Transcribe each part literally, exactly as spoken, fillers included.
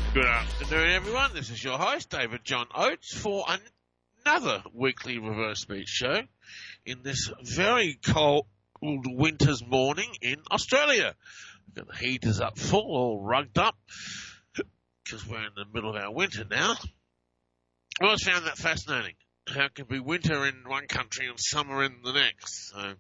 Good afternoon, everyone. This is your host, David John Oates, for another weekly Reverse Beat show in this very cold winter's morning in Australia. We've got the heaters up full, all rugged up, because we're in the middle of our winter now. I always found that fascinating. How it can be winter in one country and summer in the next. So,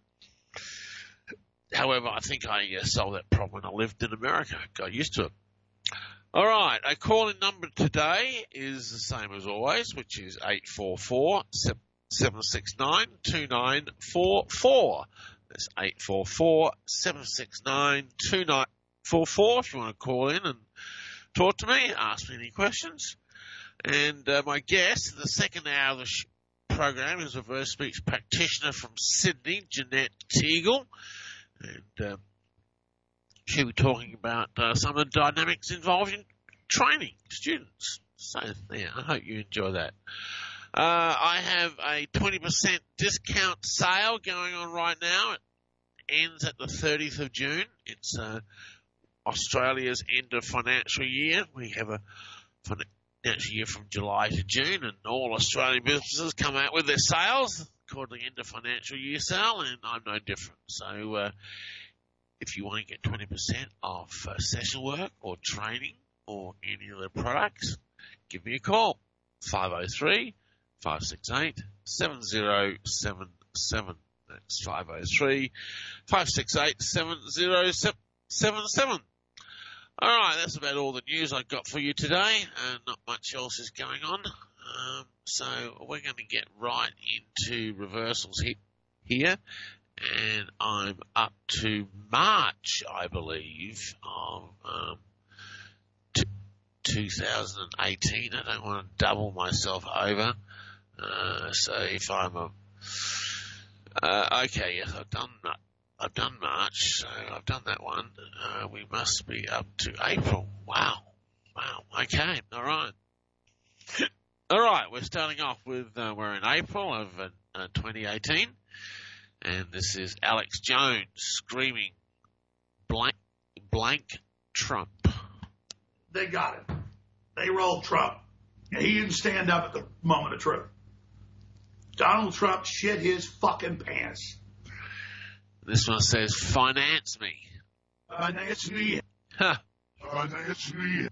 however, I think I uh, solved that problem when I lived in America. Got used to it. All right, our call-in number today is the same as always, which is eight four four, seven six nine, two nine four four. That's eight four four, seven six nine, two nine four four if you want to call in and talk to me, ask me any questions. And uh, my guest, the second hour of the sh- program, is a reverse speech practitioner from Sydney, Jeanette Teagle. And uh, she'll be talking about uh, some of the dynamics involved in training students. So, yeah, I hope you enjoy that. Uh, I have a twenty percent discount sale going on right now. It ends at the thirtieth of June. It's uh, Australia's end of financial year. We have a financial year from July to June, and all Australian businesses come out with their sales called the end of financial year sale, and I'm no different. So uh, if you want to get twenty percent off uh, session work or training or any of the products, give me a call. five oh three, five six eight, seven oh seven seven. That's five oh three, five six eight, seven oh seven seven. All right, that's about all the news I've got for you today, and not much else is going on. Um, so we're going to get right into reversals he- here, and I'm up to March, I believe, of um, t- two thousand eighteen. I don't want to double myself over. Uh, so if I'm a uh, okay, yes, I've done that. I've done March, so I've done that one. Uh, we must be up to April. Wow. Wow. Okay. All right. All right. We're starting off with, uh, we're in April of uh, uh, twenty eighteen. And this is Alex Jones screaming blank, blank Trump. They got him. They rolled Trump. And he didn't stand up at the moment of truth. Donald Trump shit his fucking pants. This one says, finance me. Finance me. Huh. Finance me.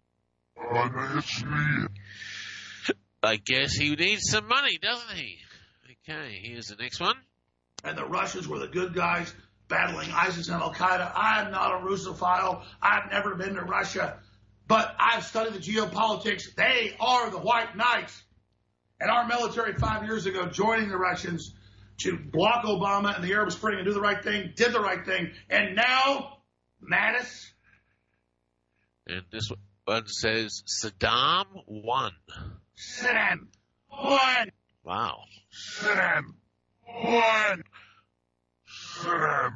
Finance me. I guess he needs some money, doesn't he? Okay, here's the next one. And the Russians were the good guys battling ISIS and Al-Qaeda. I'm not a Russophile. I've never been to Russia. But I've studied the geopolitics. They are the white knights. And our military five years ago joining the Russians to block Obama and the Arab Spring and do the right thing, did the right thing. And now, Mattis. And this one says, Saddam won. Saddam won. Wow. Saddam won. Saddam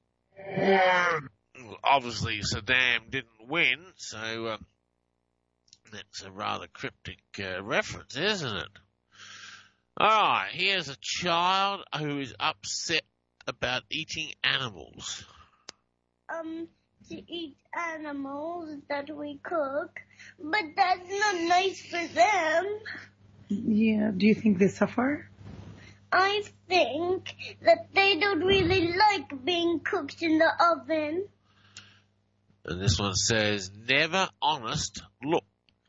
won. Well, obviously, Saddam didn't win, so um, that's a rather cryptic uh, reference, isn't it? All right, here's a child who is upset about eating animals. Um, to eat animals that we cook, but that's not nice for them. Yeah, do you think they suffer? I think that they don't really like being cooked in the oven. And this one says, never honest look.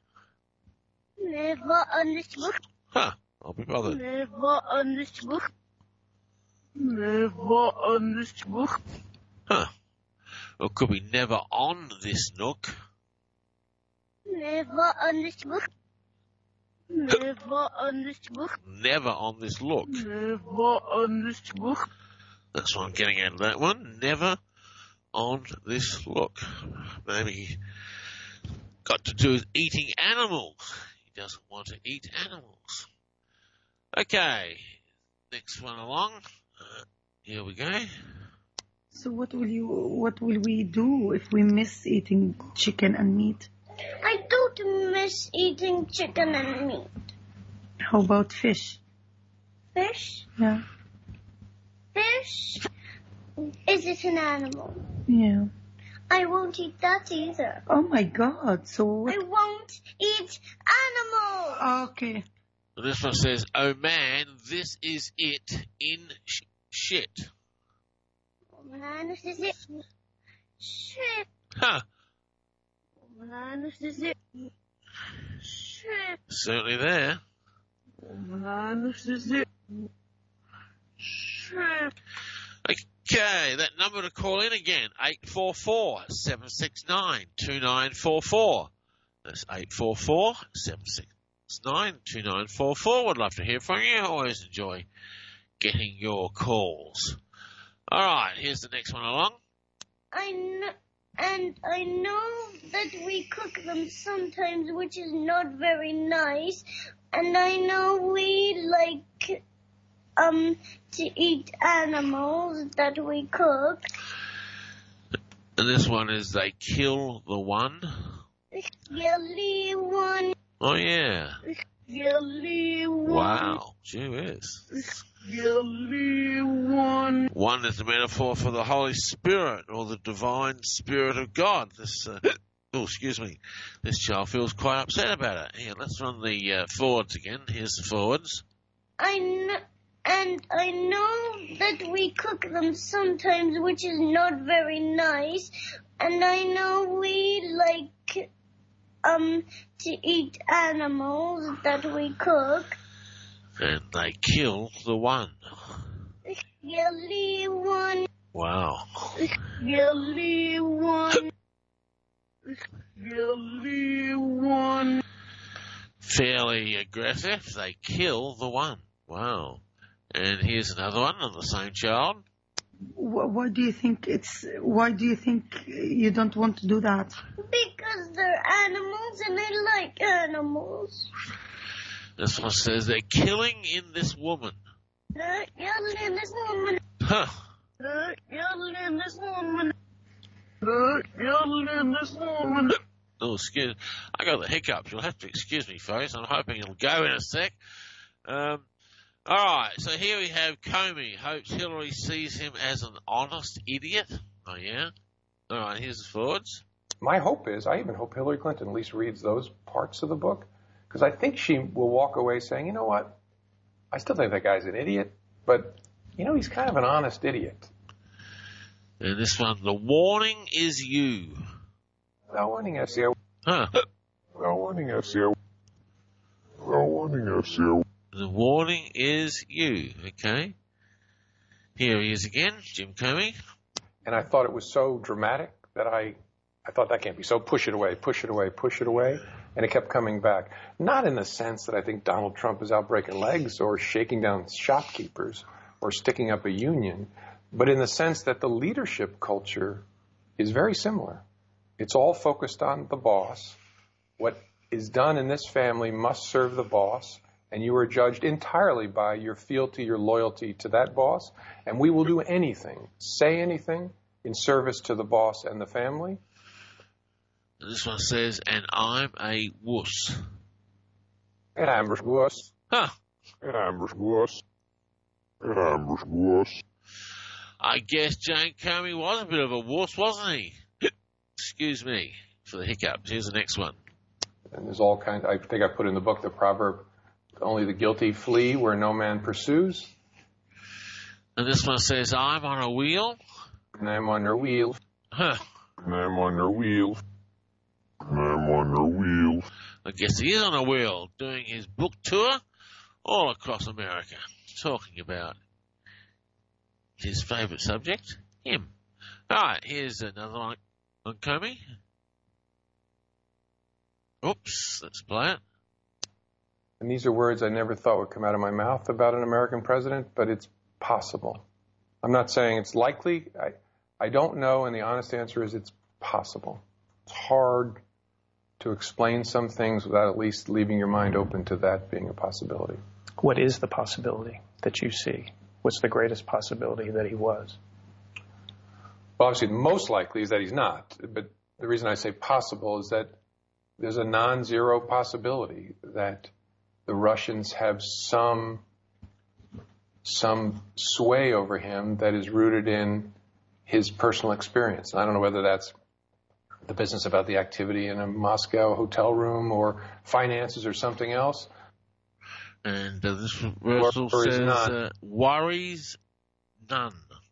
Never honest look. Huh, I'll be bothered. Never honest look. Never honest look. Huh. Or could be never on this nook. Never honest look. Never honest look. Never on this look. Never honest look. That's what I'm getting at that one. Never on this look. Maybe got to do with eating animals. He doesn't want to eat animals. Okay, next one along. Uh, here we go. So what will you? What will we do if we miss eating chicken and meat? I don't miss eating chicken and meat. How about fish? Fish? Yeah. Fish? Is it an animal? Yeah. I won't eat that either. Oh my God! So what? I won't eat animals. Okay. This one says, "Oh man, this is it in sh- shit." Oh man, this is it. Shit. Huh. Oh man, this is it. Shit. Certainly there. Oh man, this is it. Shit. Okay, that number to call in again, eight four four, seven six nine, two nine four four. That's eight four four, seven six nine, two nine four four. Would love to hear from you. Always enjoy getting your calls. All right, here's the next one along. I know, and I know that we cook them sometimes, which is not very nice. And I know we like um to eat animals that we cook. And this one is they kill the one. Yelly one. Oh, yeah. Yelly one. Wow. Gee whiz. Yelly one. One is the metaphor for the Holy Spirit or the divine Spirit of God. This, uh, oh, excuse me. This child feels quite upset about it. Here, let's run the uh, forwards again. Here's the forwards. I know, and I know that we cook them sometimes, which is not very nice. And I know we like um to eat animals that we cook. And they kill the one. Yelly one. Wow. Yelly one. Yelly one. Fairly aggressive. They kill the one. Wow. And here's another one on the same child. Wh- Why do you think it's? Why do you think you don't want to do that? Because they're animals and I like animals. This one says they're killing in this woman. They're killing this woman. Huh. They're killing this woman. They're killing this woman. Oh, excuse I got the hiccups. You'll have to excuse me, folks. I'm hoping it'll go in a sec. Um, all right, so here we have Comey. Hopes Hillary sees him as an honest idiot. Oh, yeah? All right, here's the forwards. My hope is, I even hope Hillary Clinton at least reads those parts of the book, because I think she will walk away saying, you know what, I still think that guy's an idiot, but, you know, he's kind of an honest idiot. And this one, the warning is you. The warning is you. Huh. The warning is you. The warning is you. The warning is you. Okay. Here he is again, Jim Comey. And I thought it was so dramatic that I, I thought that can't be. So push it away, push it away, push it away. And it kept coming back. Not in the sense that I think Donald Trump is out breaking legs or shaking down shopkeepers or sticking up a union, but in the sense that the leadership culture is very similar. It's all focused on the boss. What is done in this family must serve the boss, and you are judged entirely by your fealty, your loyalty to that boss, and we will do anything, say anything in service to the boss and the family. And this one says, and I'm a wuss. And I'm a wuss. Huh. And I'm a wuss. And I'm a wuss. I guess Jane Comey was a bit of a wuss, wasn't he? Excuse me for the hiccups. Here's the next one. And there's all kinds, I think I put in the book the proverb, only the guilty flee where no man pursues. And this one says, I'm on a wheel. And I'm on your wheel. Huh. And I'm on your wheel. And I'm on your wheel. I guess he is on a wheel doing his book tour all across America, talking about his favourite subject, him. All right, here's another one on Comey. Oops, let's play it. And these are words I never thought would come out of my mouth about an American president, but it's possible. I'm not saying it's likely. I, I don't know, and the honest answer is it's possible. It's hard to explain some things without at least leaving your mind open to that being a possibility. What is the possibility that you see? What's the greatest possibility that he was? Well, obviously, the most likely is that he's not. But the reason I say possible is that there's a non-zero possibility that the Russians have some some sway over him that is rooted in his personal experience. And I don't know whether that's the business about the activity in a Moscow hotel room or finances or something else. And uh, this reversal Worries says none. uh, worries none.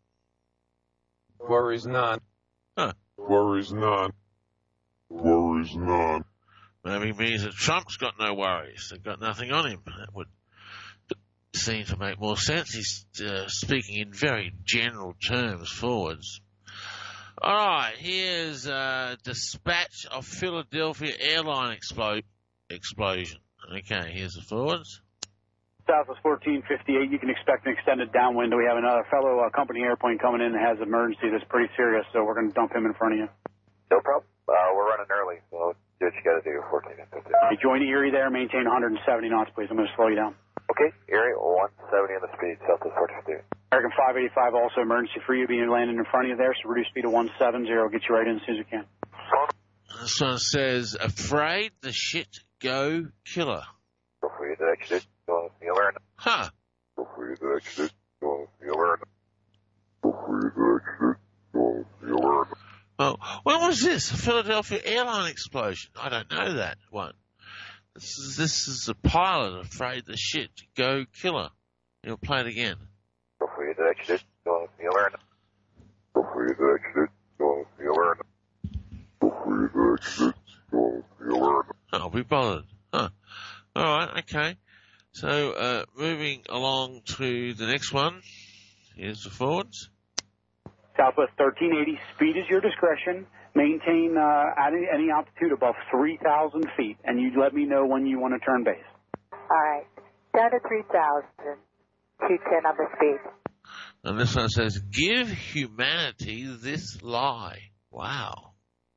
Worries none. Huh. Worries none. Worries none. Maybe it means that Trump's got no worries. They've got nothing on him. That would seem to make more sense. He's uh, speaking in very general terms forwards. All right, here's uh, dispatch of Philadelphia airline explo- explosion. Okay, here's the forwards. Southwest fourteen fifty-eight, you can expect an extended downwind. We have another fellow uh, company airplane coming in that has emergency that's pretty serious, so we're going to dump him in front of you. No problem. Uh, we're running early, so do what you got to do, fourteen fifty. Hey, join Erie there, maintain one hundred seventy knots, please. I'm going to slow you down. Okay, Erie, one seventy on the speed, Southwest fourteen fifty. American five eighty-five, also emergency for you, being landing in front of you there, so reduce speed to one seventy, get you right in as soon as you can. This one says, afraid the shit go killer. Go for you to exit, go the awareness. Huh. Go for you to exit. Go the awareness. Go for you to exit. Go the awareness. Oh, when was this? A Philadelphia airline explosion? I don't know that one. This is this is a pilot afraid the shit go killer. He'll play it again. Go for you to exit, go the awareness. Go for you to exit. Go the awareness. Go for you to exit. Go the awareness. I'll be bothered. Huh. All right, okay. So, uh, moving along to the next one. Here's the forwards. Southwest thirteen eighty, speed is your discretion. Maintain uh, at any, any altitude above three thousand feet, and you let me know when you want to turn base. All right. Down to three thousand. two ten on the speed. And this one says, give humanity this lie. Wow.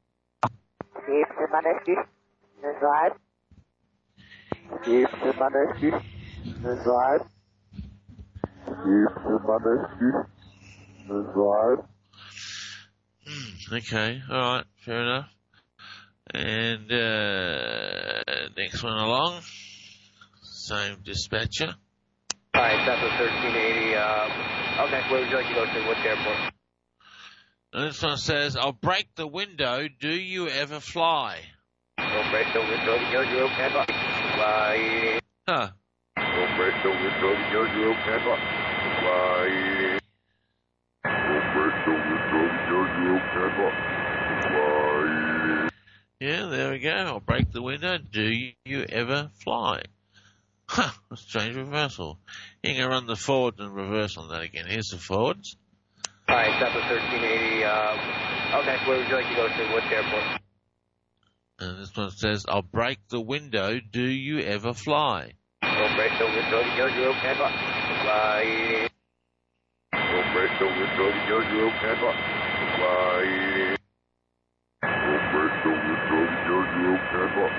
Give humanity this lie. Give humanity this lie. Give humanity this life. Okay, all right, fair enough. And uh, next one along, same dispatcher. All right, Southwest thirteen eighty. Uh, okay, where would you like to go to? Which airport? And this one says, I'll break the window. Do you ever fly? Don't break the window. You're your ever fly. Huh. Don't break the window. You're your ever fly. Don't break the window. You're your ever fly. Yeah, there we go. I'll break the window. Do you ever fly? Huh, let's change reversal. You're going to run the forward and reverse on that again. Here's the forwards. All right, Southwest thirteen eighty. Uh, okay, where would you like to go to? Which airport? And this one says, I'll break the window. Do you ever fly? Don't break the window. You're your ever fly. Don't break the window. You're your ever fly. Don't break the window. You're your ever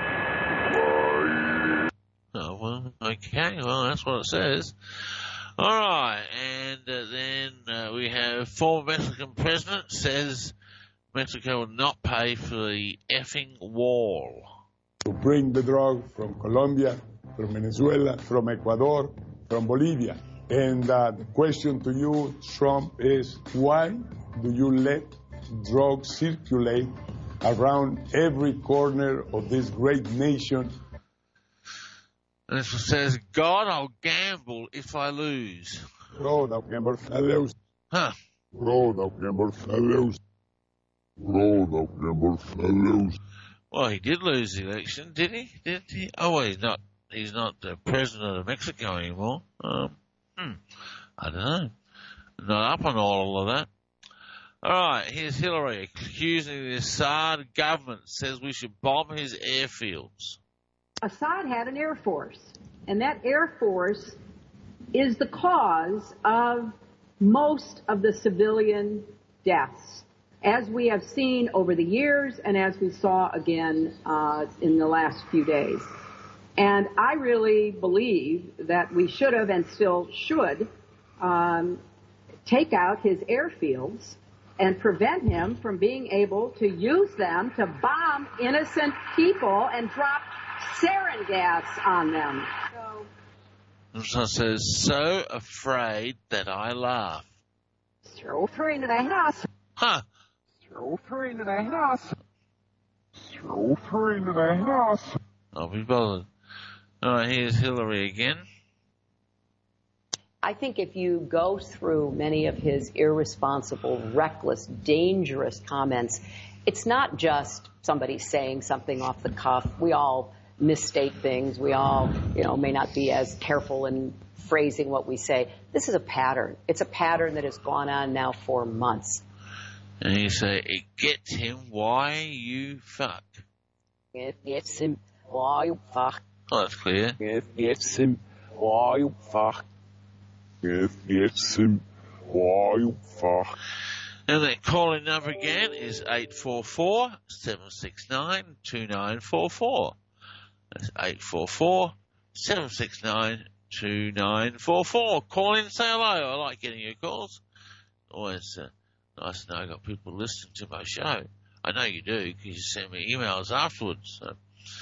fly. Oh, well, okay. Well, that's what it says. All right. And uh, then uh, we have former Mexican president says Mexico will not pay for the effing wall. To bring the drug from Colombia, from Venezuela, from Ecuador, from Bolivia. And uh, the question to you, Trump, is why do you let drugs circulate around every corner of this great nation? And it says, God, I'll gamble if I lose. Bro, thou gamble fellows. Huh. Bro, thou gamble fellows. Bro, thou gamble fellows. Well, he did lose the election, did he? Did he? Oh, well, he's not. He's not the president of Mexico anymore. Um, hmm. I don't know. Not up on all of that. All right, here's Hillary accusing the Assad government. Says we should bomb his airfields. Assad had an air force, and that air force is the cause of most of the civilian deaths, as we have seen over the years and as we saw again uh, in the last few days. And I really believe that we should have and still should um, take out his airfields and prevent him from being able to use them to bomb innocent people and drop sarin gas on them. So, So it says, so afraid that I laugh. so afraid that I laugh. Huh. So afraid that I laugh. Children in the house. I'll be bothered. All right, here's Hillary again. I think if you go through many of his irresponsible, reckless, dangerous comments, it's not just somebody saying something off the cuff. We all misstate things. We all, you know, may not be as careful in phrasing what we say. This is a pattern. It's a pattern that has gone on now for months. And you say, it gets him why you fuck. It gets him why you fuck. Oh, that's clear. It gets him why you fuck. It gets him why you fuck. And that calling number again is eight four four, seven six nine, two nine four four. That's eight four four, seven six nine, two nine four four. Call in, say hello. I like getting your calls. Always uh, nice to know I've got people listening to my show. I know you do because you send me emails afterwards. So.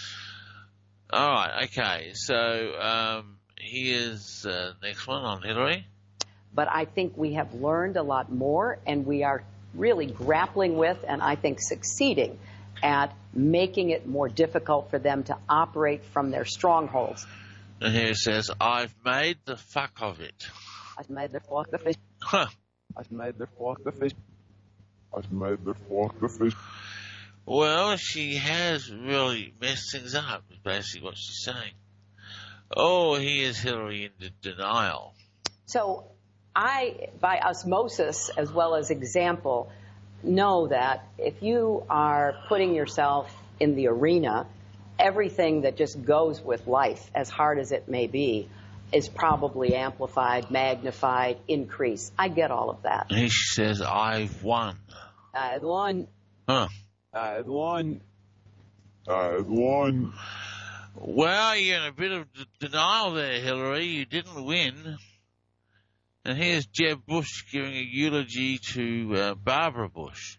All right, okay. So um, here's uh, next one on Hillary. But I think we have learned a lot more, and we are really grappling with, and I think succeeding at making it more difficult for them to operate from their strongholds. And here it says, I've made the fuck of it. I've made the fuck of it. Huh. I've made the fuck of it. I've made the fuck of it. Well, she has really messed things up, is basically what she's saying. Oh, here's Hillary in de- denial. So I, by osmosis as well as example, know that if you are putting yourself in the arena, everything that just goes with life, as hard as it may be, is probably amplified, magnified, increased. I get all of that. And she says, I've won. I've won. Huh. I've won. I've won. Well, you're in a bit of d- denial there, Hillary. You didn't win. And here's Jeb Bush giving a eulogy to uh, Barbara Bush.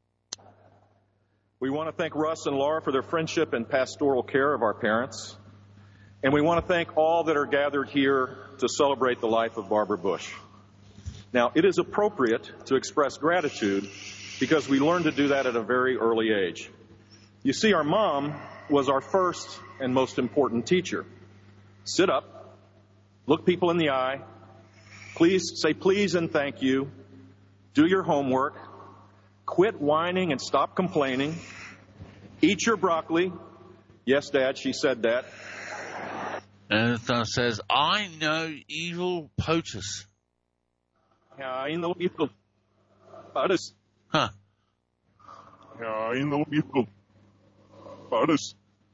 We want to thank Russ and Laura for their friendship and pastoral care of our parents. And we want to thank all that are gathered here to celebrate the life of Barbara Bush. Now, it is appropriate to express gratitude because we learned to do that at a very early age. You see, our mom was our first and most important teacher. Sit up, look people in the eye, please say please and thank you, do your homework, quit whining and stop complaining, eat your broccoli. Yes, Dad, she said that. And it says, I know evil POTUS. I know evil POTUS. Huh. I know evil POTUS.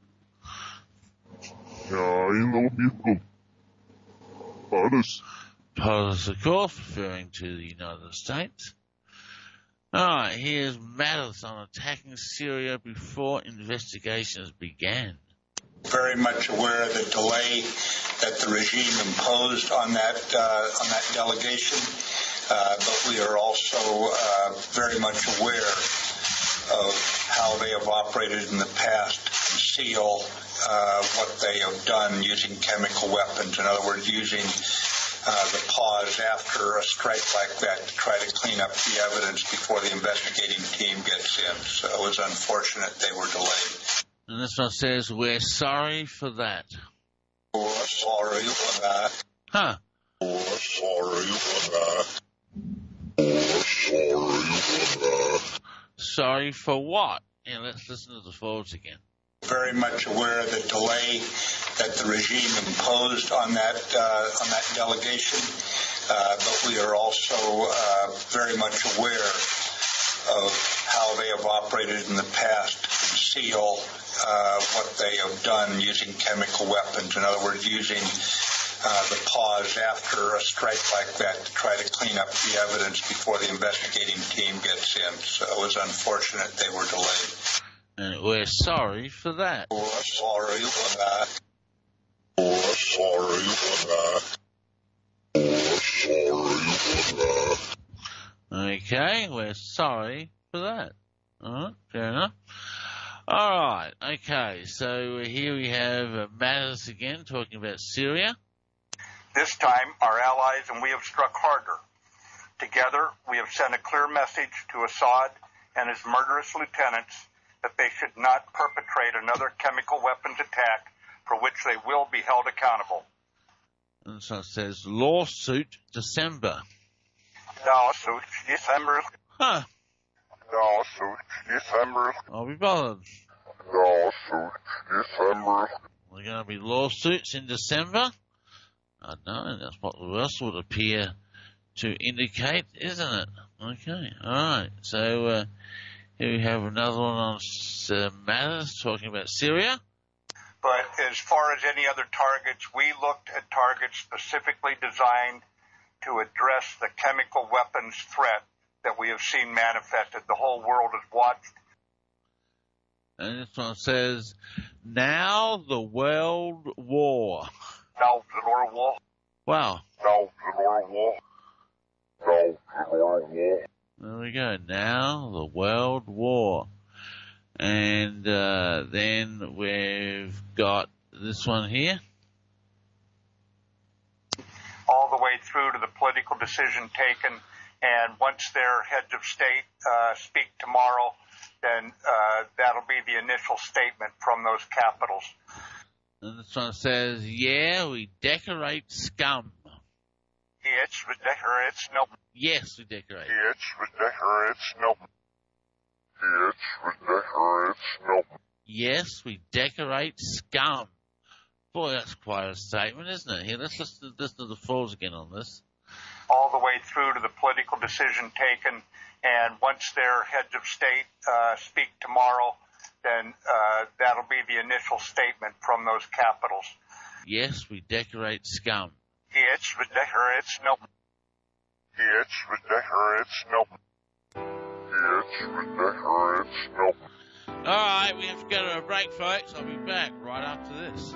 I know evil POTUS. POTUS, of course, referring to the United States. All right, here's Mattis on attacking Syria before investigations began. Very much aware of the delay that the regime imposed on that uh, on that delegation, uh, but we are also uh, very much aware of how they have operated in the past to conceal uh, what they have done using chemical weapons. In other words, using uh, the pause after a strike like that to try to clean up the evidence before the investigating team gets in. So it was unfortunate they were delayed. And this one says, we're sorry for that. We're sorry for that. Huh. We're sorry for that. We're sorry for that. Sorry for what? Yeah, let's listen to the forwards again. Very much aware of the delay that the regime imposed on that uh, on that delegation, uh, but we are also uh, very much aware of how they have operated in the past to conceal uh, what they have done using chemical weapons. In other words, using uh, the pause after a strike like that to try to clean up the evidence before the investigating team gets in. So it was unfortunate they were delayed. And we're sorry for that. We're sorry for that. We're sorry for that. We're sorry for that. Okay, we're sorry for that. Uh-huh, fair enough. All right, okay, so here we have uh, Mattis again talking about Syria. This time, our allies and we have struck harder. Together, we have sent a clear message to Assad and his murderous lieutenants that they should not perpetrate another chemical weapons attack for which they will be held accountable. And so it says lawsuit December. Lawsuit December. Huh. Lawsuit December. I'll be bothered. Lawsuit December. There are going to be lawsuits in December? I don't know. That's what the rest would appear to indicate, isn't it? Okay. All right. So uh, here we have another one on uh, matters talking about Syria. But as far as any other targets, we looked at targets specifically designed to address the chemical weapons threat that we have seen manifested. The whole world has watched. And this one says, now the world war. Now the world war. Wow. Now the world war. Now the world war. There we go. Now the world war. And uh, then we've got this one here. All the way through to the political decision taken. And once their heads of state uh, speak tomorrow, then uh, that'll be the initial statement from those capitals. And this one says, yeah, we decorate scum. Yes, we decorate scum. Yes, we decorate. Yes, we decorate scum. Yes, we decorate scum. Yes, we decorate scum. Boy, that's quite a statement, isn't it? Here, let's listen to, listen to the Falls again on this. All the way through to the political decision taken. And once their heads of state uh, speak tomorrow, then uh, that'll be the initial statement from those capitals. Yes, we decorate scum. Yes, we decorate scum. Yes, we decorate scum. Yes, we decorate scum. All right, we have to go to a break, folks. I'll be back right after this.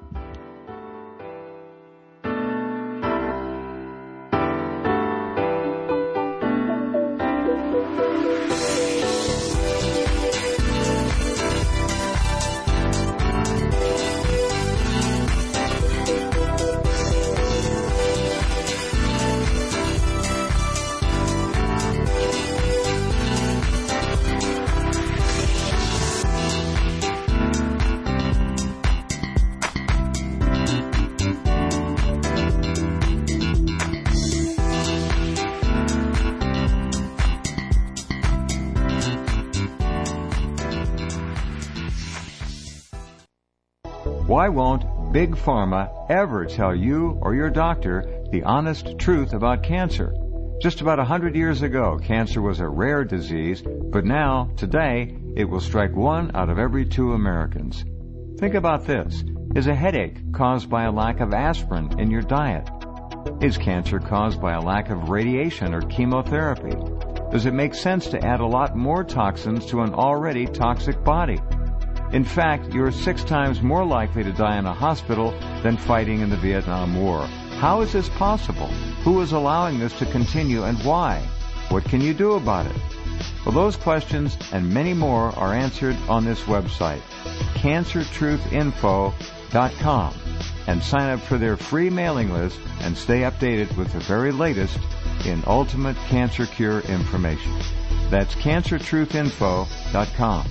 Why won't Big Pharma ever tell you or your doctor the honest truth about cancer? Just about a hundred years ago, cancer was a rare disease, but now, today, it will strike one out of every two Americans. Think about this. Is a headache caused by a lack of aspirin in your diet? Is cancer caused by a lack of radiation or chemotherapy? Does it make sense to add a lot more toxins to an already toxic body? In fact, you're six times more likely to die in a hospital than fighting in the Vietnam War. How is this possible? Who is allowing this to continue and why? What can you do about it? Well, those questions and many more are answered on this website, cancer truth info dot com, and sign up for their free mailing list and stay updated with the very latest in ultimate cancer cure information. That's cancer truth info dot com.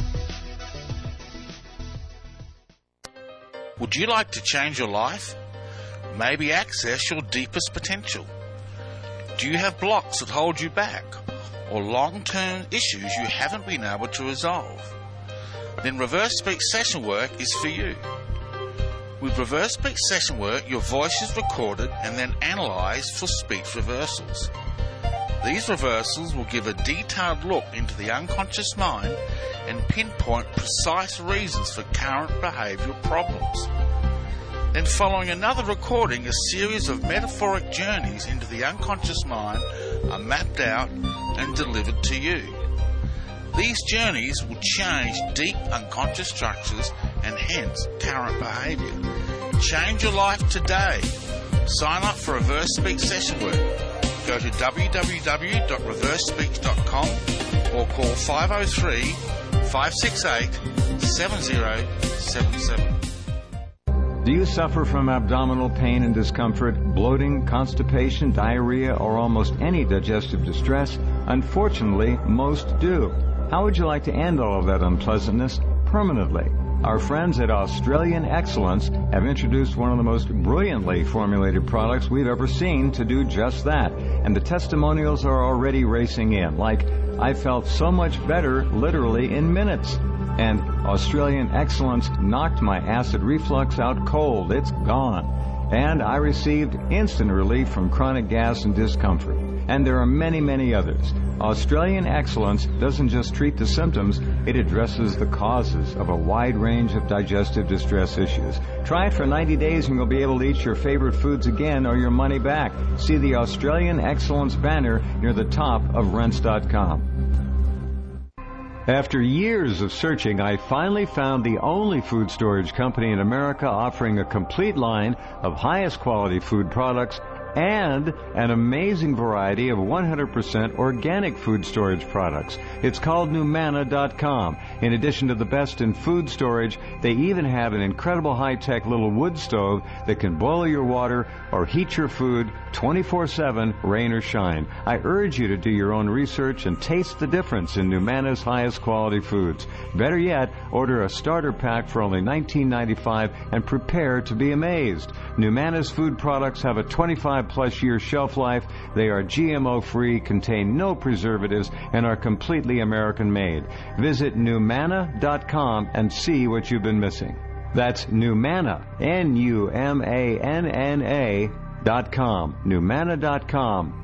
Would you like to change your life? Maybe access your deepest potential? Do you have blocks that hold you back? Or long-term issues you haven't been able to resolve? Then Reverse Speech Session Work is for you. With Reverse Speech Session Work, your voice is recorded and then analysed for speech reversals. These reversals will give a detailed look into the unconscious mind and pinpoint precise reasons for current behavioural problems. Then following another recording, a series of metaphoric journeys into the unconscious mind are mapped out and delivered to you. These journeys will change deep unconscious structures and hence current behaviour. Change your life today. Sign up for Reverse Speech Session Work. Go to w w w dot reverse speech dot com or call five oh three, five six eight, seven oh seven seven. Do you suffer from abdominal pain and discomfort, bloating, constipation, diarrhea, or almost any digestive distress? Unfortunately, most do. How would you like to end all of that unpleasantness permanently? Our friends at Australian Excellence have introduced one of the most brilliantly formulated products we've ever seen to do just that. And the testimonials are already racing in, like, I felt so much better literally in minutes. And Australian Excellence knocked my acid reflux out cold. It's gone. And I received instant relief from chronic gas and discomfort. And there are many, many others. Australian Excellence doesn't just treat the symptoms, it addresses the causes of a wide range of digestive distress issues. Try it for ninety days and you'll be able to eat your favorite foods again or your money back. See the Australian Excellence banner near the top of Rense dot com. After years of searching, I finally found the only food storage company in America offering a complete line of highest quality food products and an amazing variety of one hundred percent organic food storage products. It's called Numana dot com. In addition to the best in food storage, they even have an incredible high-tech little wood stove that can boil your water or heat your food twenty-four seven, rain or shine. I urge you to do your own research and taste the difference in Numana's highest quality foods. Better yet, order a starter pack for only nineteen ninety-five dollars and prepare to be amazed. Numana's food products have a twenty-five plus year shelf life. They are G M O free, contain no preservatives, and are completely American made. Visit Numana dot com and see what you've been missing. That's Numana, N U M A N N A dot com. Numana dot com.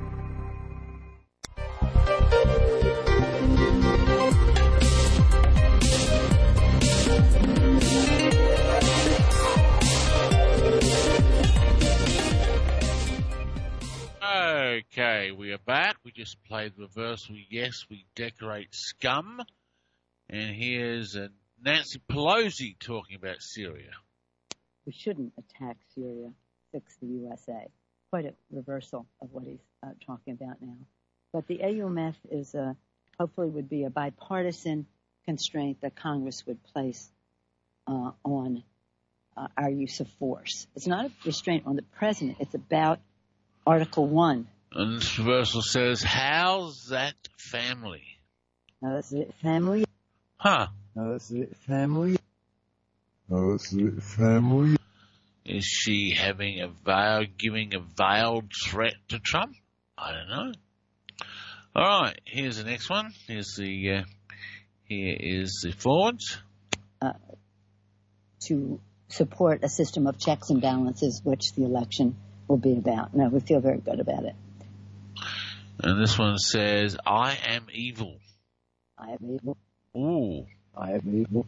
Okay, we are back. We just played reversal. Yes, we decorate scum. And here's uh, Nancy Pelosi talking about Syria. We shouldn't attack Syria, fix the U S A. Quite a reversal of what he's uh, talking about now. But the A U M F is a, hopefully would be a bipartisan constraint that Congress would place uh, on uh, our use of force. It's not a restraint on the president. It's about Article one. And this reversal says, how's that family? Now, that's it, family. Huh. Now, that's it, family. Now, that's it, family. Is she having a veil, giving a veiled threat to Trump? I don't know. All right, here's the next one. Here's the, uh, here is the forwards. Uh, to support a system of checks and balances, which the election will be about. No, we feel very good about it. And this one says, I am evil. I am evil. Ooh. I am evil.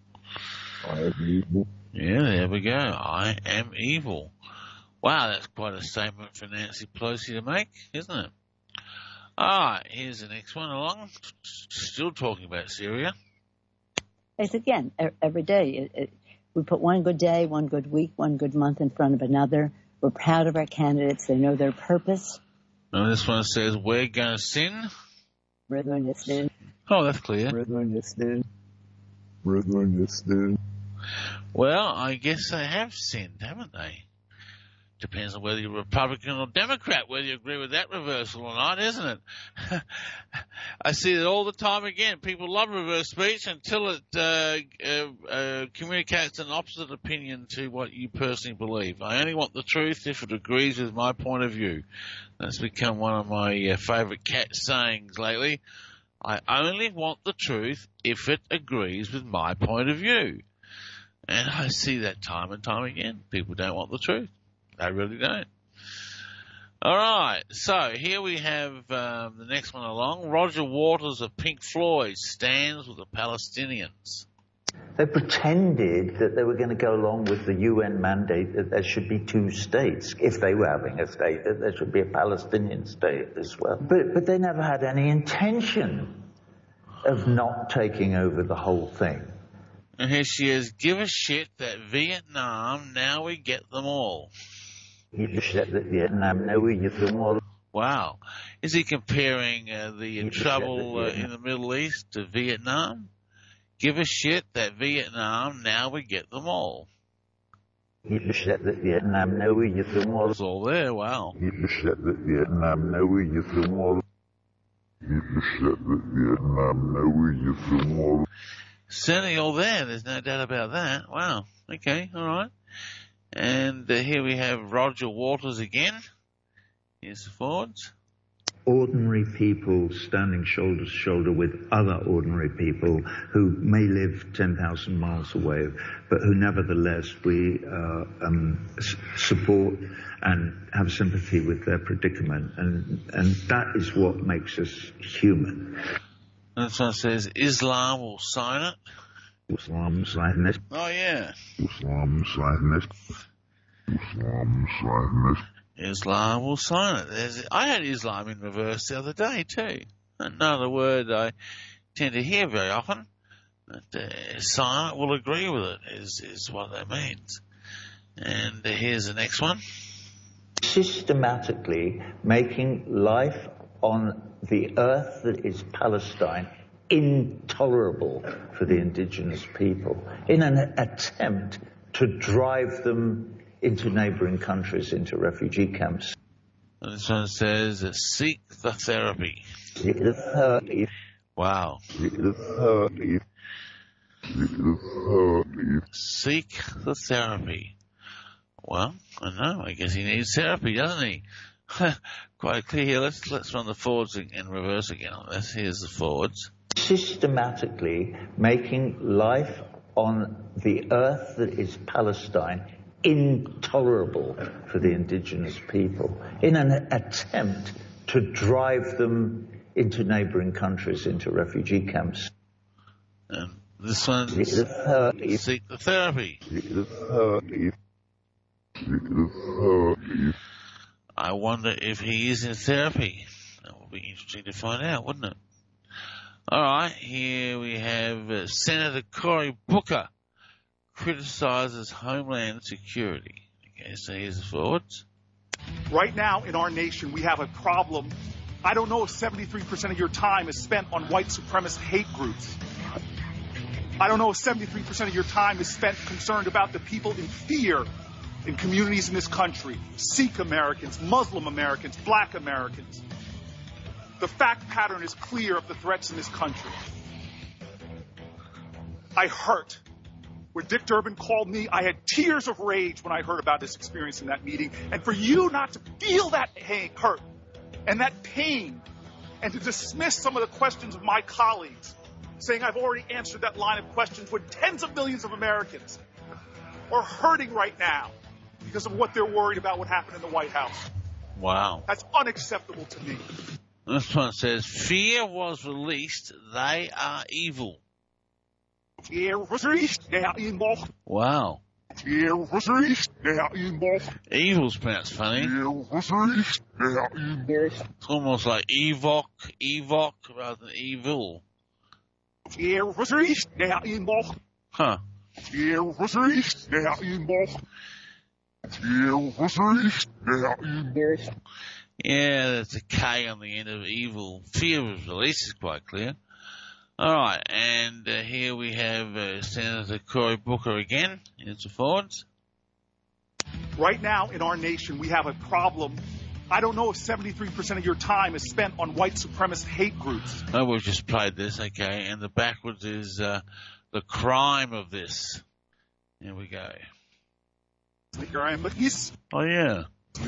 I am evil. Yeah, there we go. I am evil. Wow, that's quite a statement for Nancy Pelosi to make, isn't it? All right, here's the next one along. Still talking about Syria. It's again, every day. It, it, we put one good day, one good week, one good month in front of another. We're proud of our candidates. They know their purpose. And this one says, we're going to sin. Brethren, yes, dude. Oh, that's clear. Brethren, yes, dude. Brethren, yes, dude. Well, I guess they have sinned, haven't they? Depends on whether you're Republican or Democrat, whether you agree with that reversal or not, isn't it? I see it all the time again. People love reverse speech until it uh, uh, uh, communicates an opposite opinion to what you personally believe. I only want the truth if it agrees with my point of view. That's become one of my uh, favorite cat sayings lately. I only want the truth if it agrees with my point of view. And I see that time and time again. People don't want the truth. They really don't. All right. So here we have um, the next one along. Roger Waters of Pink Floyd stands with the Palestinians. They pretended that they were going to go along with the U N mandate that there should be two states. If they were having a state, that there should be a Palestinian state as well. But, but they never had any intention of not taking over the whole thing. And here she is, give a shit that Vietnam, now we get them all. Wow. Is he comparing uh, the trouble uh, in the Middle East to Vietnam? Give a shit that Vietnam, now we get them all. It's all there, wow. Certainly all there. There's no doubt about that. Wow. Okay. All right. And uh, here we have Roger Waters again. Here's the forwards. Ordinary people standing shoulder to shoulder with other ordinary people who may live ten thousand miles away, but who nevertheless we uh, um, s- support and have sympathy with their predicament. And, and that is what makes us human. And this one says, Islam will sign it. Islam sign it. Oh, yeah. Islam sign it. Islam sign it. Islam will sign it. There's, I had Islam in reverse the other day too. Another word I tend to hear very often. But uh, silent will agree with it is, is what that means. And uh, here's the next one. Systematically making life on the earth that is Palestine intolerable for the indigenous people in an attempt to drive them into neighboring countries, into refugee camps. And this one says, uh, seek the therapy. Wow. Seek the therapy. Well, I know. I guess he needs therapy, doesn't he? Quite clear here. Let's, let's run the forwards in, in reverse again on this. Here's the forwards. Systematically making life on the earth that is Palestine intolerable for the indigenous people in an attempt to drive them into neighboring countries, into refugee camps. And this one, seek the therapy. I wonder if he is in therapy. That would be interesting to find out, wouldn't it? All right, here we have uh, Senator Cory Booker criticizes Homeland Security. Okay, so here's the forwards. Right now in our nation, we have a problem. I don't know if seventy-three percent of your time is spent on white supremacist hate groups. I don't know if seventy-three percent of your time is spent concerned about the people in fear in communities in this country. Sikh Americans, Muslim Americans, Black Americans. The fact pattern is clear of the threats in this country. I hurt. When Dick Durbin called me, I had tears of rage when I heard about this experience in that meeting. And for you not to feel that hurt and that pain and to dismiss some of the questions of my colleagues, saying I've already answered that line of questions when tens of millions of Americans are hurting right now because of what they're worried about what happened in the White House. Wow. That's unacceptable to me. This one says, fear was released, they are evil. Wow. Evil's pronounced funny. It's almost like evoc, evoc rather than evil. Huh. Yeah, there's a K on the end of evil. Fear was released is quite clear. All right, and uh, here we have uh, Senator Cory Booker again. Here's the forwards. Right now in our nation, we have a problem. I don't know if seventy-three percent of your time is spent on white supremacist hate groups. Oh, we've just played this, okay, and the backwards is uh, the crime of this. Here we go. Oh, yeah.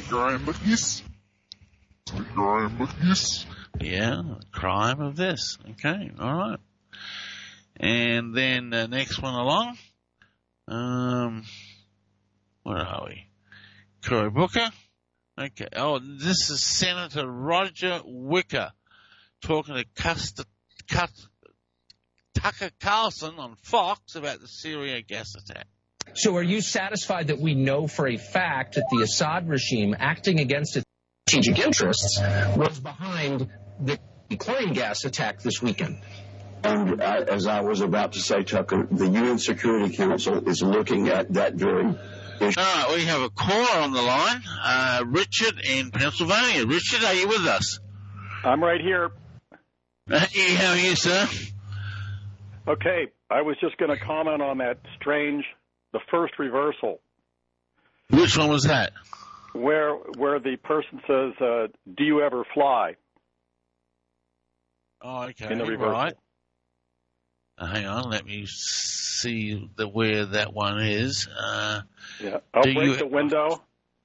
Yeah, the crime of this. Okay, all right. And then the next one along. Um, where are we? Cory Booker. Okay. Oh, this is Senator Roger Wicker talking to Custer, Custer, Tucker Carlson on Fox about the Syria gas attack. So are you satisfied that we know for a fact that the Assad regime, acting against its strategic interests, was behind the chlorine gas attack this weekend? And uh, as I was about to say, Tucker, the U N Security Council is looking at that very issue. All right, we have a caller on the line, uh, Richard in Pennsylvania. Richard, are you with us? I'm right here. Uh, yeah, how are you, sir? Okay, I was just going to comment on that strange, the first reversal. Which one was that? Where where the person says, uh, do you ever fly? Oh, okay. in the reversal. Right. Uh, hang on, let me see the where that one is. Uh, Yeah, I'll do break you- the window.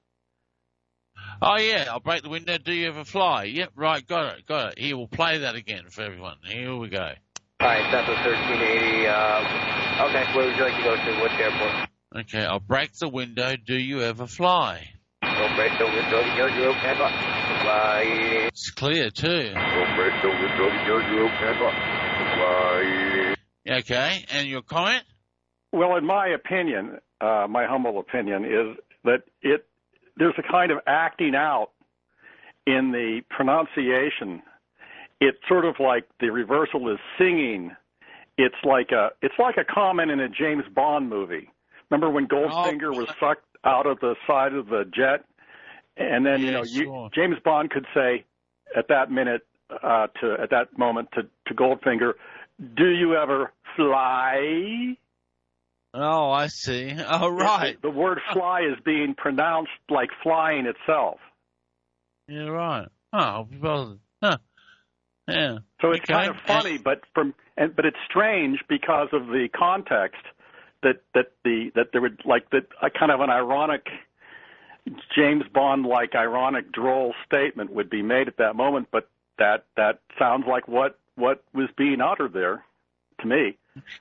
Oh, yeah, I'll break the window. Do you ever fly? Yep, right, got it, got it. Here, we'll play that again for everyone. Here we go. All right, Cessna thirteen eighty. Uh, okay, where would you like to go to? Which airport? Okay, I'll break the window. Do you ever fly? Don't break the window. You're your Papa. Fly. It's clear, too. Don't break the window, you're Papa. Fly. Okay, and your comment? Well, in my opinion, uh, my humble opinion is that it there's a kind of acting out in the pronunciation. It's sort of like the reversal is singing. It's like a it's like a comment in a James Bond movie. Remember when Goldfinger Oh. was sucked out of the side of the jet, and then you Yeah, know you, sure. James Bond could say at that minute uh, to at that moment to, to Goldfinger, "Do you ever fly?" Oh, I see. Oh, right. The, the word "fly" is being pronounced like flying itself. Yeah, right. Oh, well, huh. Yeah. So it's Okay. kind of funny, but from and but it's strange because of the context that that the that there would like that a kind of an ironic James Bond like ironic droll statement would be made at that moment, but that that sounds like what what was being uttered there to me.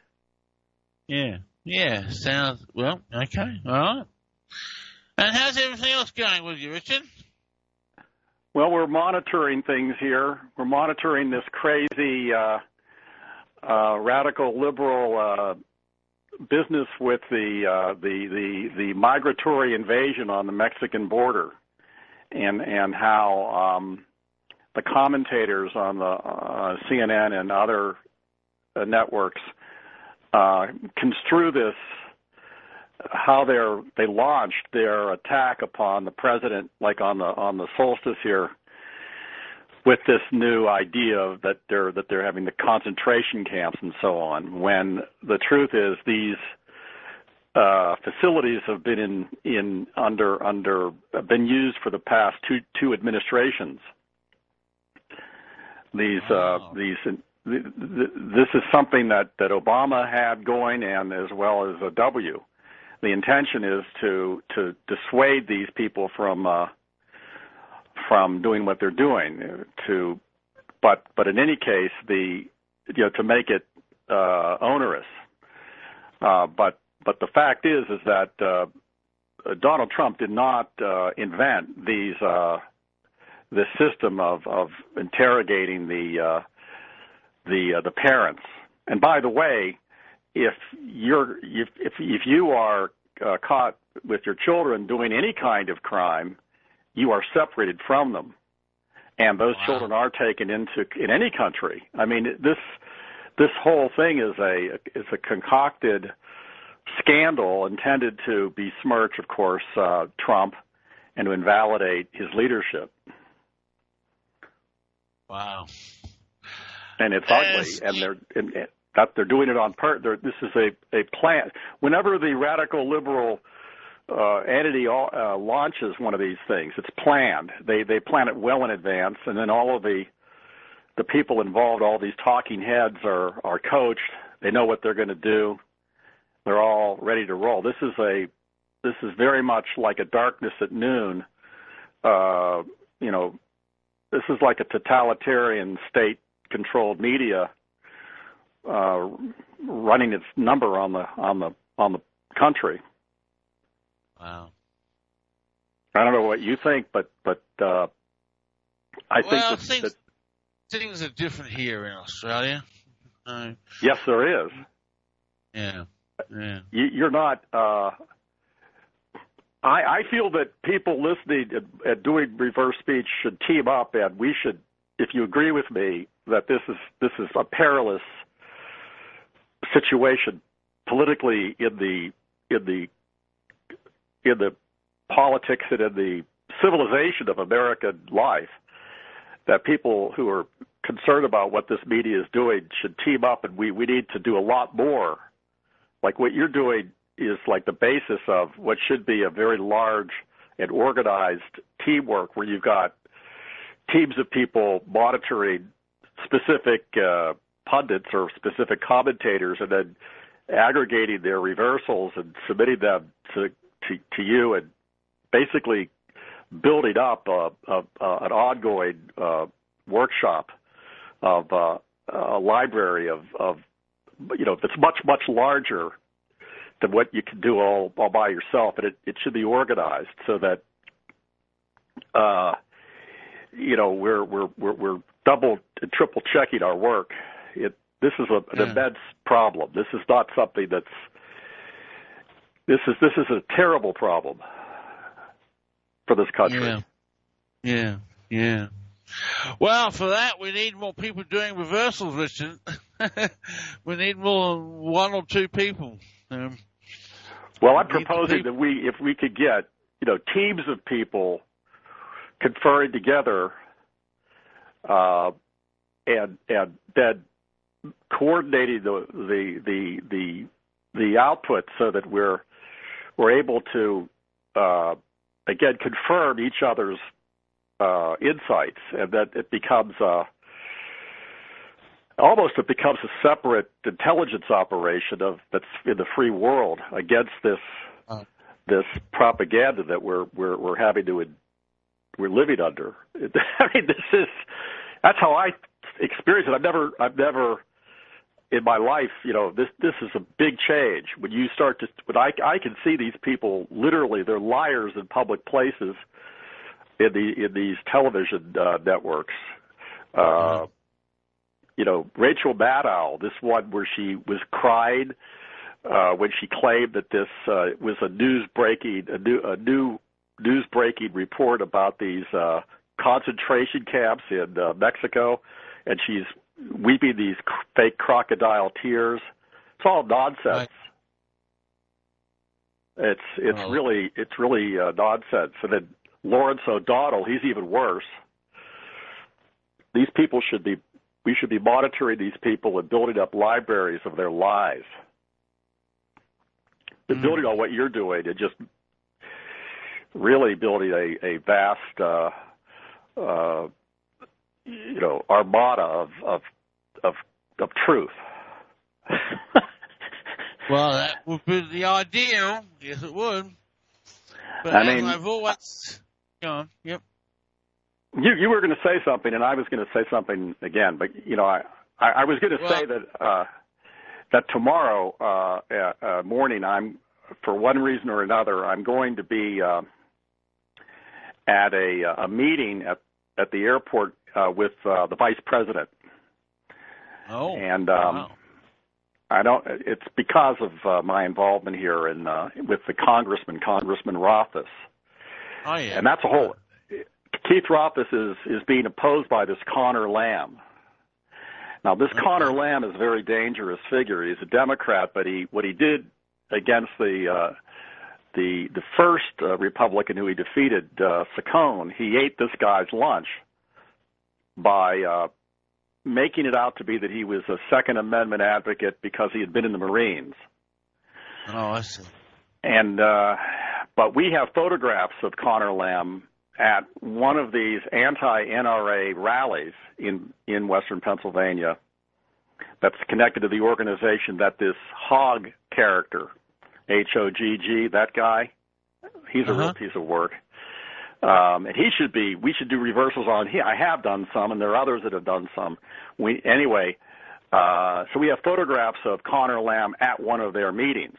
Yeah. Yeah. Sounds, well, okay. All right. And how's everything else going with you, Richard? Well, we're monitoring things here. We're monitoring this crazy uh, uh, radical liberal uh, business with the, uh, the the the migratory invasion on the Mexican border, and and how um, the commentators on the uh, C N N and other uh, networks uh, construe this, how they're they launched their attack upon the president, like on the on the solstice here, with this new idea that they're that they're having the concentration camps and so on. When the truth is, these uh, facilities have been in in under under been used for the past two two administrations. These Wow. uh, these. This is something that, that Obama had going, and as well as a W. The intention is to to dissuade these people from uh, from doing what they're doing. To, but but in any case, the you know to make it uh, onerous. Uh, but but the fact is is that uh, Donald Trump did not uh, invent these uh, this system of of interrogating the uh, the uh, the parents. And by the way, if you're if if, if you are uh, caught with your children doing any kind of crime, you are separated from them, and those Wow. children are taken into in any country. I mean, this this whole thing is a is a concocted scandal intended to besmirch, of course, uh, Trump and to invalidate his leadership. Wow. And it's Yes. ugly, and they're and, and that they're doing it on purpose. This is a a plan. Whenever the radical liberal uh, entity uh, launches one of these things, it's planned. They they plan it well in advance, and then all of the the people involved, all these talking heads, are are coached. They know what they're going to do. They're all ready to roll. This is a this is very much like a darkness at noon. Uh, you know, this is like a totalitarian state-controlled media uh, running its number on the on the on the country. Wow. I don't know what you think, but but uh, I well, think that, things, that things are different here in Australia. Uh, yes, there is. yeah. Yeah. You, you're not. Uh, I, I feel that people listening at, at doing reverse speech should team up, and we should, if you agree with me, that this is this is a perilous situation politically in the in the in the politics and in the civilization of American life, that people who are concerned about what this media is doing should team up, and we, we need to do a lot more. Like what you're doing is like the basis of what should be a very large and organized teamwork, where you've got teams of people monitoring specific uh, pundits or specific commentators and then aggregating their reversals and submitting them to to, to you and basically building up a, a, a, an ongoing uh, workshop of uh, a library of, of, you know, that's much, much larger than what you can do all, all by yourself. And it, it should be organized so that, uh, you know, we're, we're, we're, we're double and triple checking our work. It, this is a, an yeah. immense problem. This is not something that's, this is, this is a terrible problem for this country. Yeah. Yeah. Yeah. Well, for that, we need more people doing reversals, Richard. We need more than one or two people. Um, well, I'm proposing that we, if we could get, you know, teams of people conferring together, uh, and and then coordinating the the the the, the output so that we're we're able to uh, again confirm each other's Uh, insights, and that it becomes uh, almost it becomes a separate intelligence operation of that's in the free world against this uh, this propaganda that we're we're we're having to we're living under. I mean, this is that's how I experience it. I've never I've never in my life, you know, this this is a big change when you start to when I I can see these people literally they're liars in public places. In the in these television uh, networks, uh, you know, Rachel Maddow, this one where she was crying uh, when she claimed that this uh, was a news breaking a new a new news breaking report about these uh, concentration camps in uh, Mexico, and she's weeping these fake crocodile tears. It's all nonsense. Right. It's it's oh. really it's really uh, nonsense, and then. Lawrence O'Donnell, he's even worse. These people should be, we should be monitoring these people and building up libraries of their lies. They're mm-hmm. building on what you're doing and just really building a, a vast, uh, uh, you know, armada of, of, of, of truth. Well, that would be the ideal. Yes, it would. But I mean, I've always... On. Yep. You you were going to say something, and I was going to say something again. But you know, I I, I was going to well, say that uh, that tomorrow uh, uh, morning, I'm for one reason or another, I'm going to be uh, at a a meeting at at the airport uh, with uh, the vice president. Oh. And um, wow. I don't. It's because of uh, my involvement here in uh, with the congressman, Congressman Rothfuss. Oh, yeah. And that's a whole. Keith Rothfuss is, is being opposed by this Connor Lamb. Now, this okay. Connor Lamb is a very dangerous figure. He's a Democrat, but he what he did against the uh, the the first uh, Republican who he defeated, uh, Saccone, he ate this guy's lunch by uh, making it out to be that he was a Second Amendment advocate because he had been in the Marines. Oh, I see. And uh, but we have photographs of Connor Lamb at one of these anti-N R A rallies in, in western Pennsylvania that's connected to the organization that this Hogg character, H O G G, that guy, he's a uh-huh. real piece of work. Um, and he should be, we should do reversals on him. I have done some, and there are others that have done some. We, anyway, uh, so we have photographs of Connor Lamb at one of their meetings.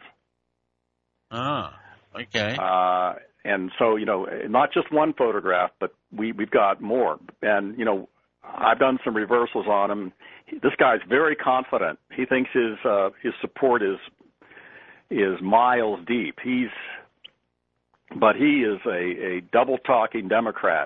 Ah, okay. Uh, and so, you know, not just one photograph, but we, we've got more. And, you know, I've done some reversals on him. This guy's very confident. He thinks his uh, his support is is miles deep. He's, but he is a, a double-talking Democrat.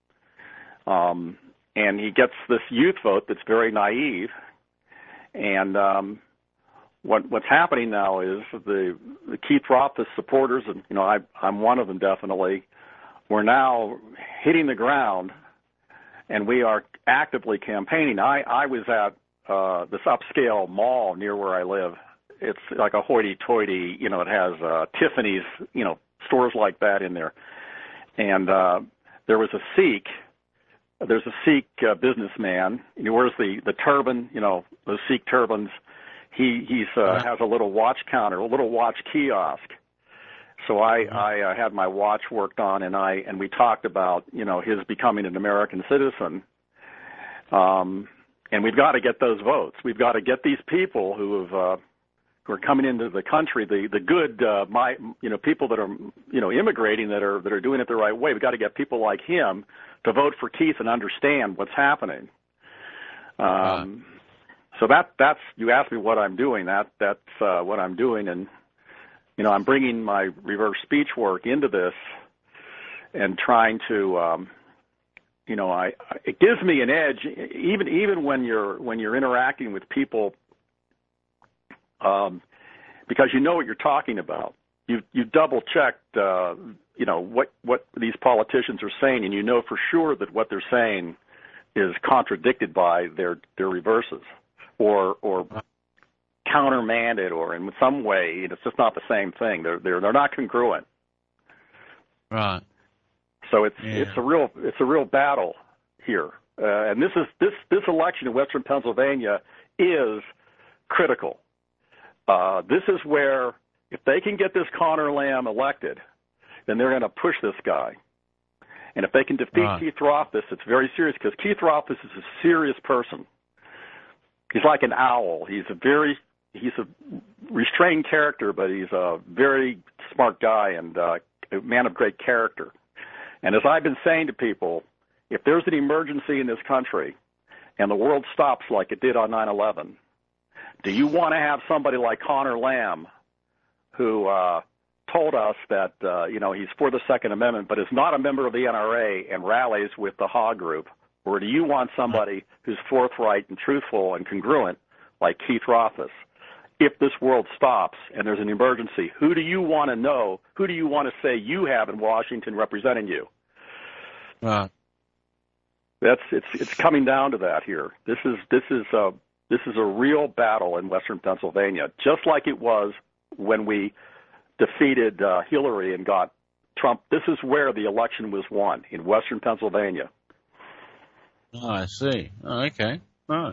Um, and he gets this youth vote that's very naive. And um What what's happening now is the, the Keith Rothfuss supporters, and you know I, I'm one of them definitely. We're now hitting the ground, and we are actively campaigning. I, I was at uh, this upscale mall near where I live. It's like a hoity-toity, you know. It has uh, Tiffany's, you know, stores like that in there, and uh, there was a Sikh there's a Sikh uh, businessman. He wears the, the turban, you know, those Sikh turbans. He he's uh, has a little watch counter, a little watch kiosk. So I I uh, had my watch worked on, and I and we talked about, you know, his becoming an American citizen. Um, and we've got to get those votes. We've got to get these people who have uh, who are coming into the country, the the good, uh, my you know, people that are you know immigrating that are that are doing it the right way. We've got to get people like him to vote for Keith and understand what's happening. Um, so that that's you asked me what I'm doing. That that's uh, what I'm doing, and you know I'm bringing my reverse speech work into this and trying to. Um, You know, I, it gives me an edge, even even when you're when you're interacting with people, um, because you know what you're talking about. You you double checked, uh, you know, what what these politicians are saying, and you know for sure that what they're saying is contradicted by their their reverses, or or countermanded, or in some way it's just not the same thing. They're they're they're not congruent. Right. So it's yeah. it's a real it's a real battle here, uh, and this is this this election in Western Pennsylvania is critical. Uh, this is where if they can get this Connor Lamb elected, then they're going to push this guy, and if they can defeat right. Keith Rothfuss, it's very serious because Keith Rothfuss is a serious person. He's like an owl. He's a very he's a restrained character, but he's a very smart guy and uh, a man of great character. And as I've been saying to people, if there's an emergency in this country and the world stops like it did on nine eleven, do you want to have somebody like Connor Lamb who uh, told us that, uh, you know, he's for the Second Amendment but is not a member of the N R A and rallies with the Haw Group? Or do you want somebody who's forthright and truthful and congruent like Keith Rothfuss? If this world stops and there's an emergency, who do you want to know? Who do you want to say you have in Washington representing you? Right. That's it's it's coming down to that here. This is this is a this is a real battle in Western Pennsylvania, just like it was when we defeated uh, Hillary and got Trump. This is where the election was won, in Western Pennsylvania. Oh, I see. Oh, okay. All right.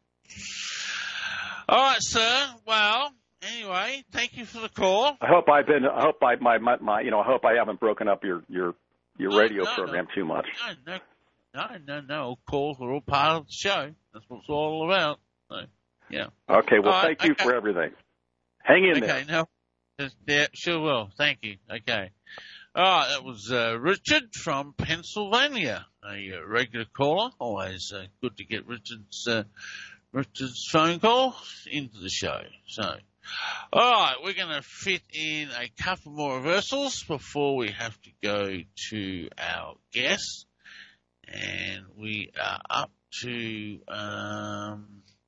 All right, sir. Well, anyway, thank you for the call. I hope I've been. I hope I my my, my you know. I hope I haven't broken up your your your no, radio no, program no, too much. No, no, no, no, no. Calls are all part of the show. That's what it's all about. So, yeah. Okay. Well, all thank right, you okay. for everything. Hang in okay, there. Okay. No. Just, yeah, sure will. Thank you. Okay. All right. That was uh, Richard from Pennsylvania, a uh, regular caller. Always uh, good to get Richard's. Uh, Richard's phone call into the show. So, all right, we're going to fit in a couple more reversals before we have to go to our guests. And we are up to um,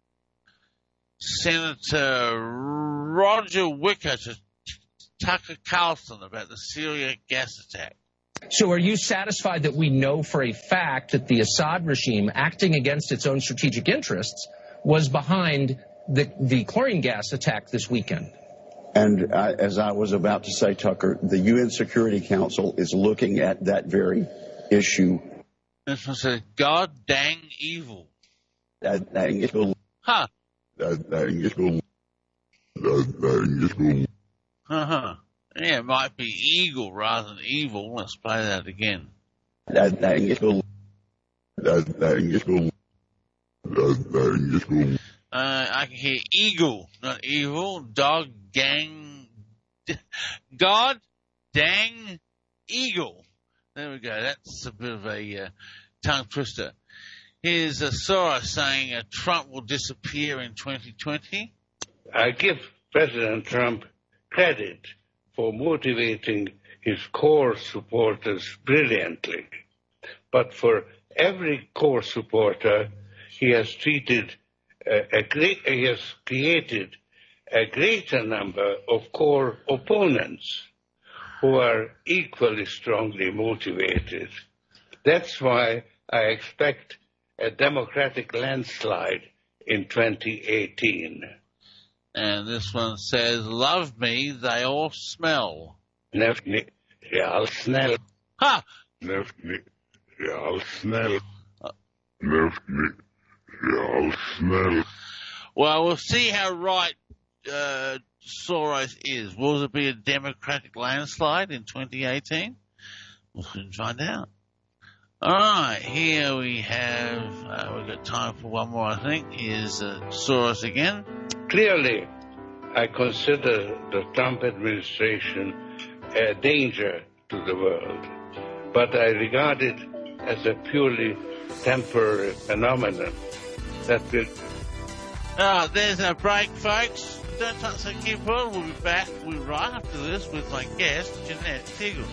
Senator Roger Wicker to Tucker Carlson about the Syria gas attack. So are you satisfied that we know for a fact that the Assad regime, acting against its own strategic interests, was behind the, the chlorine gas attack this weekend? And I, as I was about to say, Tucker, the U N Security Council is looking at that very issue. This was a god dang evil. That, that evil. Huh. That, that evil. That, that evil. Uh-huh. Yeah, it might be eagle rather than evil. Let's play that again. That, that evil. That, that evil. That, that evil. Uh, I can hear eagle, not evil. Dog, gang, God, dang, eagle. There we go. That's a bit of a uh, tongue twister. Here's uh, Sora saying uh, Trump will disappear in twenty twenty. I give President Trump credit for motivating his core supporters brilliantly. But for every core supporter, he has treated a, a great, he has created a greater number of core opponents who are equally strongly motivated. That's why I expect a Democratic landslide in twenty eighteen. And this one says, love me, they all smell. Nefni, real snell. Ha! Nefni, real snell. Uh, Well, we'll see how right uh, Soros is. Will there be a Democratic landslide in twenty eighteen? We'll soon find out. All right, here we have, uh, we've got time for one more, I think. Here's uh, Soros again. Clearly, I consider the Trump administration a danger to the world, but I regard it as a purely temporary phenomenon that will... Ah, there's our break, folks. Don't touch the keyboard. We'll be back we'll be right after this with my guest, Jeanette Teagle.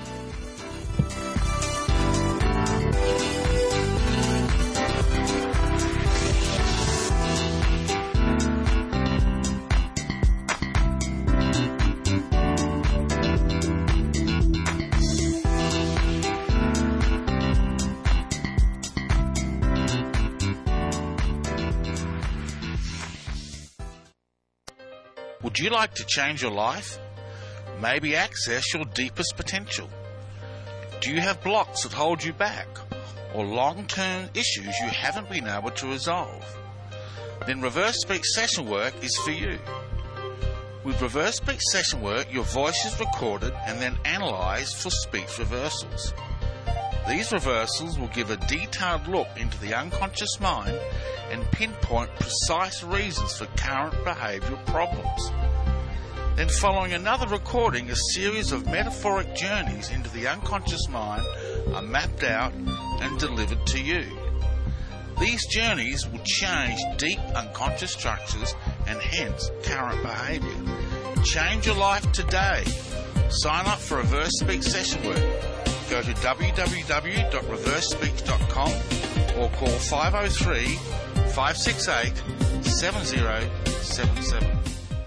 Would you like to change your life? Maybe access your deepest potential? Do you have blocks that hold you back, or long-term issues you haven't been able to resolve? Then Reverse Speech Session Work is for you. With Reverse Speech Session Work, your voice is recorded and then analysed for speech reversals. These reversals will give a detailed look into the unconscious mind and pinpoint precise reasons for current behavioural problems. Then following another recording, a series of metaphoric journeys into the unconscious mind are mapped out and delivered to you. These journeys will change deep unconscious structures and hence current behaviour. Change your life today. Sign up for Reverse Speech Session Work. Go to w w w dot reverse speech dot com or call five oh three, five six eight, seven oh seven seven.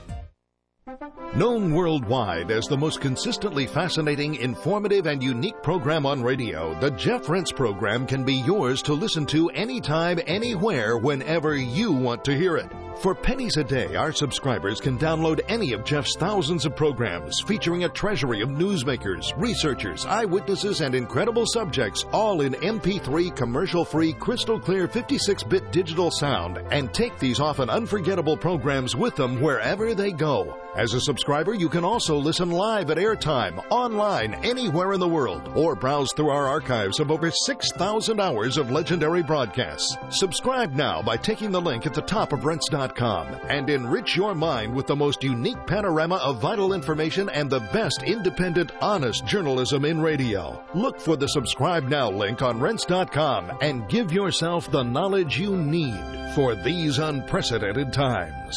Known worldwide as the most consistently fascinating, informative, and unique program on radio, the Jeff Rense Program can be yours to listen to anytime, anywhere, whenever you want to hear it. For pennies a day, our subscribers can download any of Jeff's thousands of programs featuring a treasury of newsmakers, researchers, eyewitnesses, and incredible subjects, all in M P three commercial-free, crystal-clear fifty-six bit digital sound, and take these often unforgettable programs with them wherever they go. As a subscriber, you can also listen live at airtime, online, anywhere in the world, or browse through our archives of over six thousand hours of legendary broadcasts. Subscribe now by taking the link at the top of rense dot com and enrich your mind with the most unique panorama of vital information and the best independent, honest journalism in radio. Look for the Subscribe Now link on rense dot com and give yourself the knowledge you need for these unprecedented times.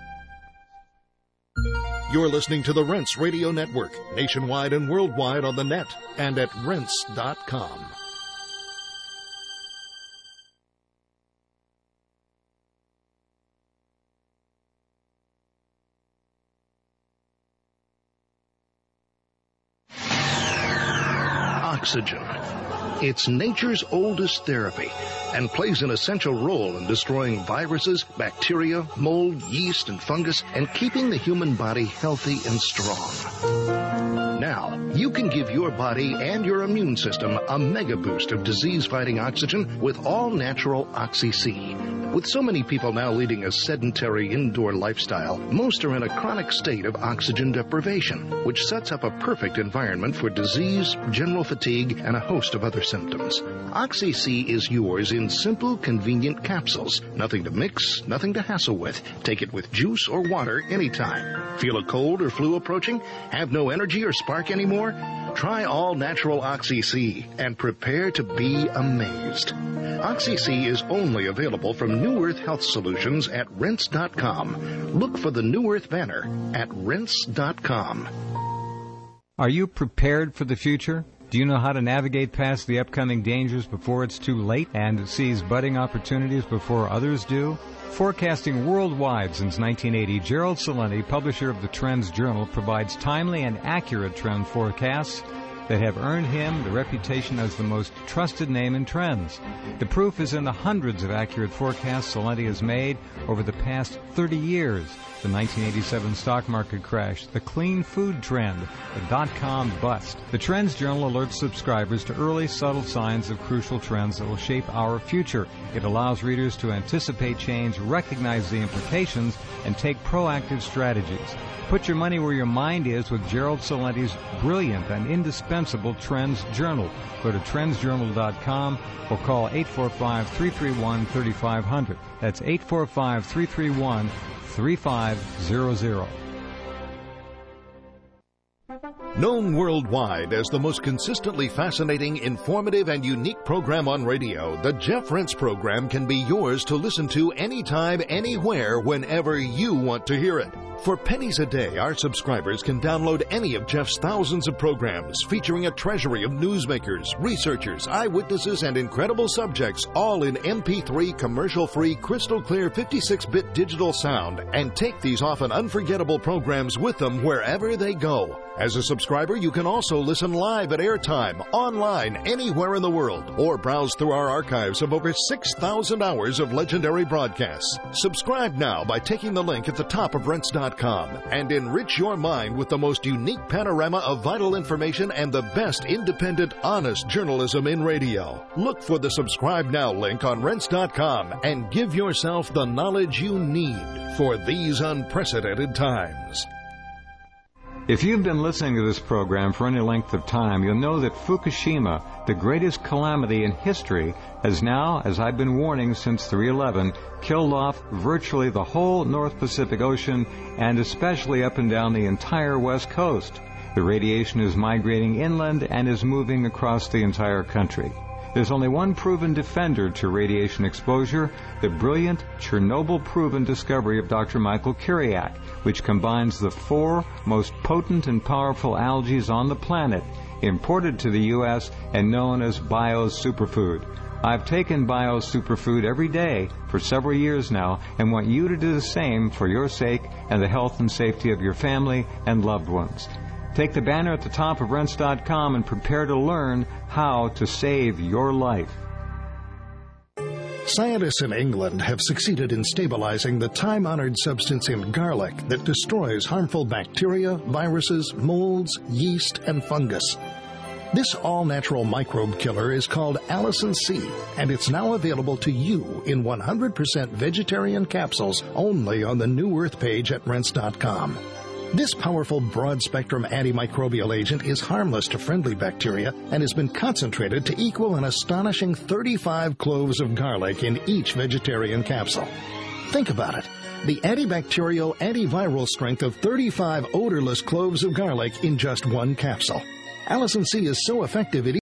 You're listening to the Rense Radio Network, nationwide and worldwide on the net and at rense dot com. Oxygen. It's nature's oldest therapy and plays an essential role in destroying viruses, bacteria, mold, yeast, and fungus, and keeping the human body healthy and strong. Now, you can give your body and your immune system a mega boost of disease-fighting oxygen with all-natural Oxy-C. With so many people now leading a sedentary indoor lifestyle, most are in a chronic state of oxygen deprivation, which sets up a perfect environment for disease, general fatigue, and a host of other symptoms. Oxy-C is yours in simple, convenient capsules. Nothing to mix, nothing to hassle with. Take it with juice or water anytime. Feel a cold or flu approaching? Have no energy or spark anymore? Try all-natural Oxy-C and prepare to be amazed. Oxy-C is only available from New Earth Health Solutions at rense dot com. Look for the New Earth banner at rense dot com. Are you prepared for the future? Do you know how to navigate past the upcoming dangers before it's too late and seize budding opportunities before others do? Forecasting worldwide since nineteen eighty, Gerald Celente, publisher of the Trends Journal, provides timely and accurate trend forecasts that have earned him the reputation as the most trusted name in trends. The proof is in the hundreds of accurate forecasts Celente has made over the past thirty years. the nineteen eighty-seven stock market crash, the clean food trend, the dot-com bust. The Trends Journal alerts subscribers to early, subtle signs of crucial trends that will shape our future. It allows readers to anticipate change, recognize the implications, and take proactive strategies. Put your money where your mind is with Gerald Salenti's brilliant and indispensable Trends Journal. Go to trends journal dot com or call eight four five, three three one, three five zero zero. That's eight four five, three three one, three five zero zero. Known worldwide as the most consistently fascinating, informative, and unique program on radio, the Jeff Rense Program can be yours to listen to anytime, anywhere, whenever you want to hear it. For pennies a day, our subscribers can download any of Jeff's thousands of programs featuring a treasury of newsmakers, researchers, eyewitnesses, and incredible subjects, all in M P three commercial-free, crystal-clear fifty-six bit digital sound, and take these often unforgettable programs with them wherever they go. As a subscriber, you can also listen live at airtime, online, anywhere in the world, or browse through our archives of over six thousand hours of legendary broadcasts. Subscribe now by taking the link at the top of rense dot com and enrich your mind with the most unique panorama of vital information and the best independent, honest journalism in radio. Look for the Subscribe Now link on rense dot com and give yourself the knowledge you need for these unprecedented times. If you've been listening to this program for any length of time, you'll know that Fukushima, the greatest calamity in history, has now, as I've been warning since three eleven, killed off virtually the whole North Pacific Ocean and especially up and down the entire West Coast. The radiation is migrating inland and is moving across the entire country. There's only one proven defender to radiation exposure, the brilliant Chernobyl-proven discovery of Doctor Michael Kiriak, which combines the four most potent and powerful algae on the planet, imported to the U S and known as Bio's Superfood. I've taken Bio's Superfood every day for several years now and want you to do the same for your sake and the health and safety of your family and loved ones. Take the banner at the top of rense dot com and prepare to learn how to save your life. Scientists in England have succeeded in stabilizing the time-honored substance in garlic that destroys harmful bacteria, viruses, molds, yeast, and fungus. This all-natural microbe killer is called Allicin C, and it's now available to you in one hundred percent vegetarian capsules only on the New Earth page at rense dot com. This powerful broad-spectrum antimicrobial agent is harmless to friendly bacteria and has been concentrated to equal an astonishing thirty-five cloves of garlic in each vegetarian capsule. Think about it. The antibacterial, antiviral strength of thirty-five odorless cloves of garlic in just one capsule. Allicin C is so effective it